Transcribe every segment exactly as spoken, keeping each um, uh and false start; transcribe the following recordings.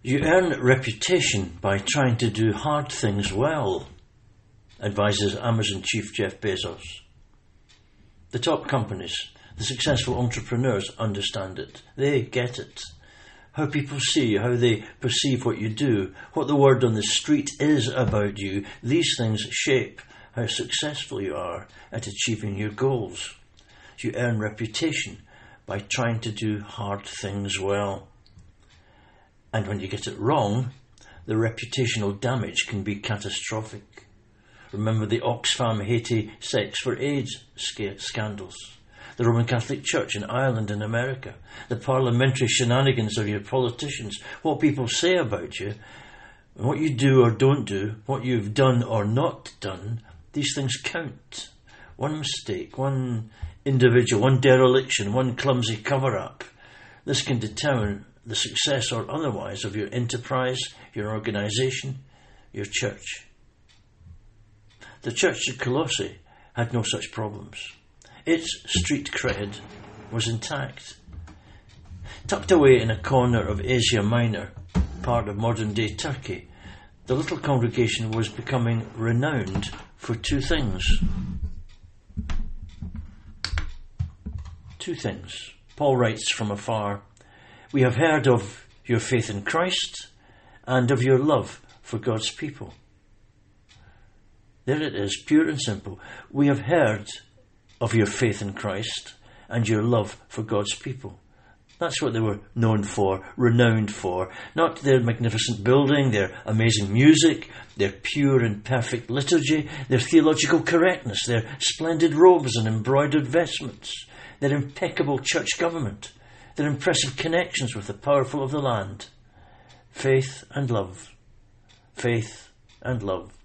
You earn reputation by trying to do hard things well, advises Amazon chief Jeff Bezos. The top companies, the successful entrepreneurs understand it. They get it. How people see you, how they perceive what you do, what the word on the street is about you, these things shape how successful you are at achieving your goals. You earn reputation by trying to do hard things well. And when you get it wrong, the reputational damage can be catastrophic. Remember the Oxfam Haiti sex for AIDS scandals, the Roman Catholic Church in Ireland and America, the parliamentary shenanigans of your politicians, what people say about you, and what you do or don't do, what you've done or not done, these things count. One mistake, one individual, one dereliction, one clumsy cover-up, this can determine the success or otherwise of your enterprise, your organisation, your church. The church at Colossae had no such problems. Its street cred was intact. Tucked away in a corner of Asia Minor, part of modern-day Turkey, the little congregation was becoming renowned for two things. Two things. Paul writes from afar, "We have heard of your faith in Christ and of your love for God's people." There it is, pure and simple. We have heard of your faith in Christ and your love for God's people. That's what they were known for, renowned for. Not their magnificent building, their amazing music, their pure and perfect liturgy, their theological correctness, their splendid robes and embroidered vestments, their impeccable church government, their impressive connections with the powerful of the land. Faith and love. Faith and love.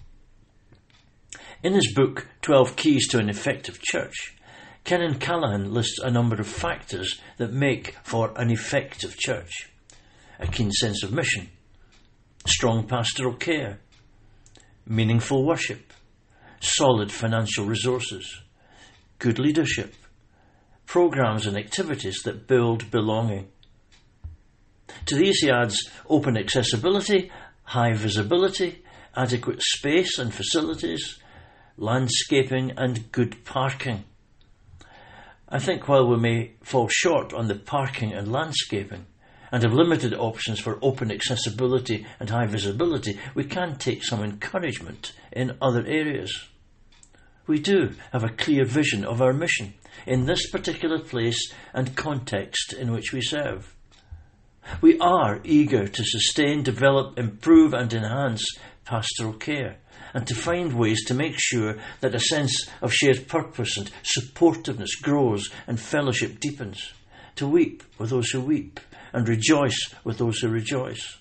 In his book, twelve Keys to an Effective Church, Kenan Callahan lists a number of factors that make for an effective church. A keen sense of mission, strong pastoral care, meaningful worship, solid financial resources, good leadership, programs and activities that build belonging. To these he adds open accessibility, high visibility, adequate space and facilities, landscaping and good parking. I think while we may fall short on the parking and landscaping and have limited options for open accessibility and high visibility, we can take some encouragement in other areas. We do have a clear vision of our mission in this particular place and context in which we serve. We are eager to sustain, develop, improve and enhance pastoral care, and to find ways to make sure that a sense of shared purpose and supportiveness grows and fellowship deepens, to weep with those who weep and rejoice with those who rejoice.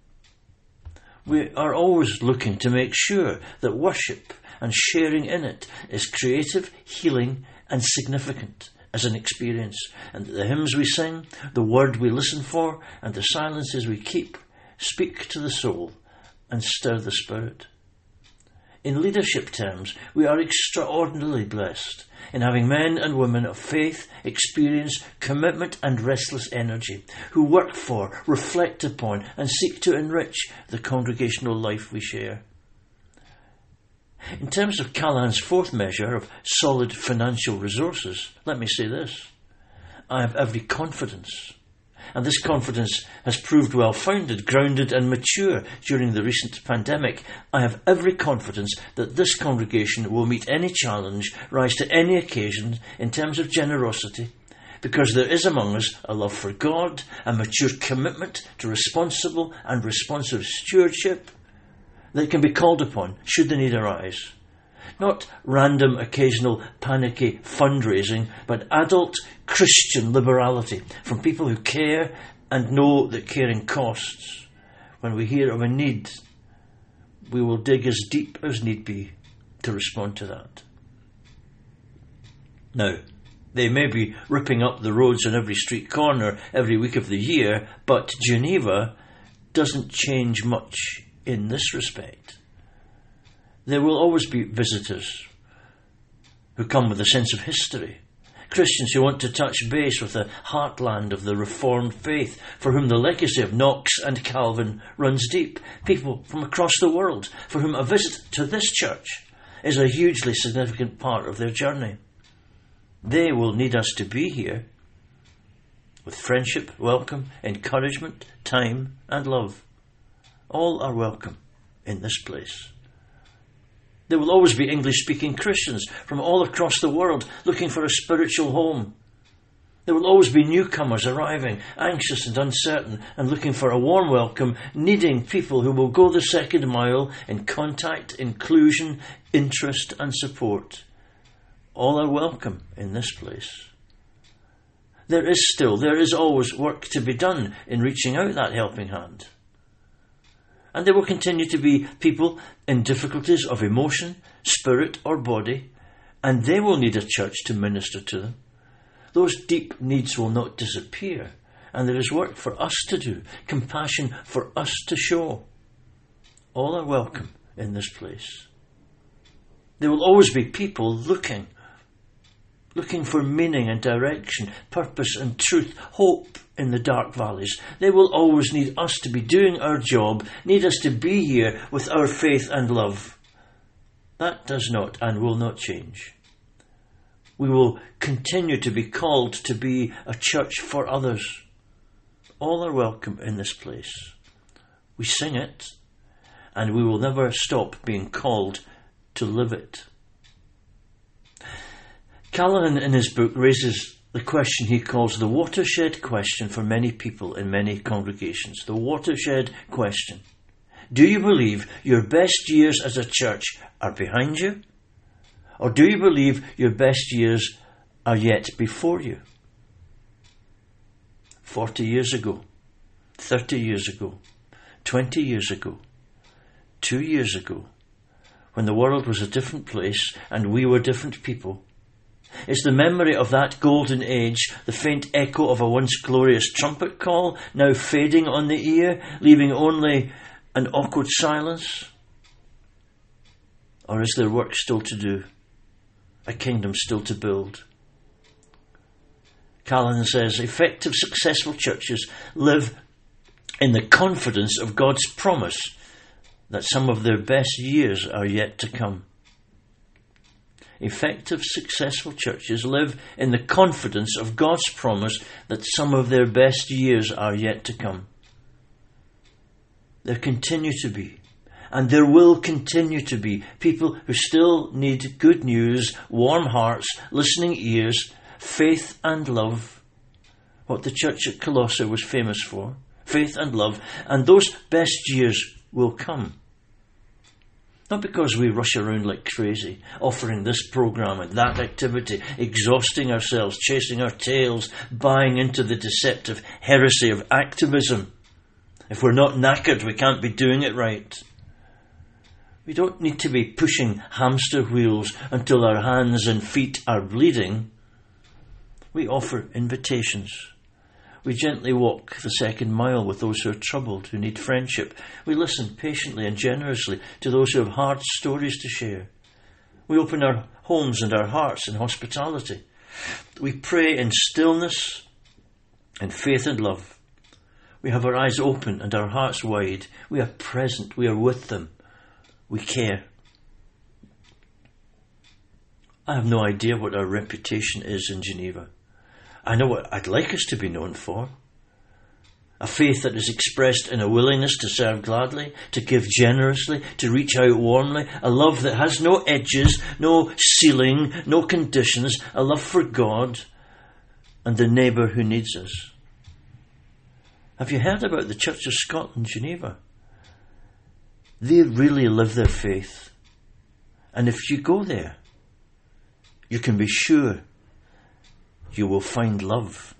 We are always looking to make sure that worship and sharing in it is creative, healing and significant as an experience, and that the hymns we sing, the word we listen for and the silences we keep speak to the soul and stir the spirit. In leadership terms, we are extraordinarily blessed in having men and women of faith, experience, commitment and restless energy who work for, reflect upon and seek to enrich the congregational life we share. In terms of Callahan's fourth measure of solid financial resources, let me say this. I have every confidence, and this confidence has proved well-founded, grounded and mature during the recent pandemic. I have every confidence that this congregation will meet any challenge, rise to any occasion in terms of generosity, because there is among us a love for God, a mature commitment to responsible and responsive stewardship that can be called upon should the need arise. Not random, occasional, panicky fundraising, but adult Christian liberality from people who care and know that caring costs. When we hear of a need, we will dig as deep as need be to respond to that. Now, they may be ripping up the roads on every street corner every week of the year, but Geneva doesn't change much in this respect. There will always be visitors who come with a sense of history, Christians who want to touch base with the heartland of the Reformed faith, for whom the legacy of Knox and Calvin runs deep. People from across the world, for whom a visit to this church is a hugely significant part of their journey. They will need us to be here with friendship, welcome, encouragement, time and love. All are welcome in this place. There will always be English-speaking Christians from all across the world looking for a spiritual home. There will always be newcomers arriving, anxious and uncertain, and looking for a warm welcome, needing people who will go the second mile in contact, inclusion, interest and support. All are welcome in this place. There is still, there is always work to be done in reaching out that helping hand. And there will continue to be people in difficulties of emotion, spirit or body, and they will need a church to minister to them. Those deep needs will not disappear, and there is work for us to do, compassion for us to show. All are welcome in this place. There will always be people looking, looking for meaning and direction, purpose and truth, hope in the dark valleys. They will always need us to be doing our job, need us to be here with our faith and love. That does not and will not change. We will continue to be called to be a church for others. All are welcome in this place. We sing it, and we will never stop being called to live it. Callahan in his book raises the question he calls the watershed question for many people in many congregations. The watershed question. Do you believe your best years as a church are behind you? Or do you believe your best years are yet before you? Forty years ago, thirty years ago, twenty years ago, two years ago, when the world was a different place and we were different people, is the memory of that golden age the faint echo of a once glorious trumpet call, now fading on the ear, leaving only an awkward silence? Or is there work still to do, a kingdom still to build? Callahan says, effective, successful churches live in the confidence of God's promise that some of their best years are yet to come. Effective, successful churches live in the confidence of God's promise that some of their best years are yet to come. There continue to be, and there will continue to be, people who still need good news, warm hearts, listening ears, faith and love. What the church at Colossae was famous for. Faith and love. And those best years will come. Not because we rush around like crazy, offering this program and that activity, exhausting ourselves, chasing our tails, buying into the deceptive heresy of activism. If we're not knackered, we can't be doing it right. We don't need to be pushing hamster wheels until our hands and feet are bleeding. We offer invitations. We gently walk the second mile with those who are troubled, who need friendship. We listen patiently and generously to those who have hard stories to share. We open our homes and our hearts in hospitality. We pray in stillness and faith and love. We have our eyes open and our hearts wide. We are present. We are with them. We care. I have no idea what our reputation is in Geneva. I know what I'd like us to be known for. A faith that is expressed in a willingness to serve gladly, to give generously, to reach out warmly. A love that has no edges, no ceiling, no conditions. A love for God and the neighbour who needs us. Have you heard about the Church of Scotland, Geneva? They really live their faith. And if you go there, you can be sure you will find love.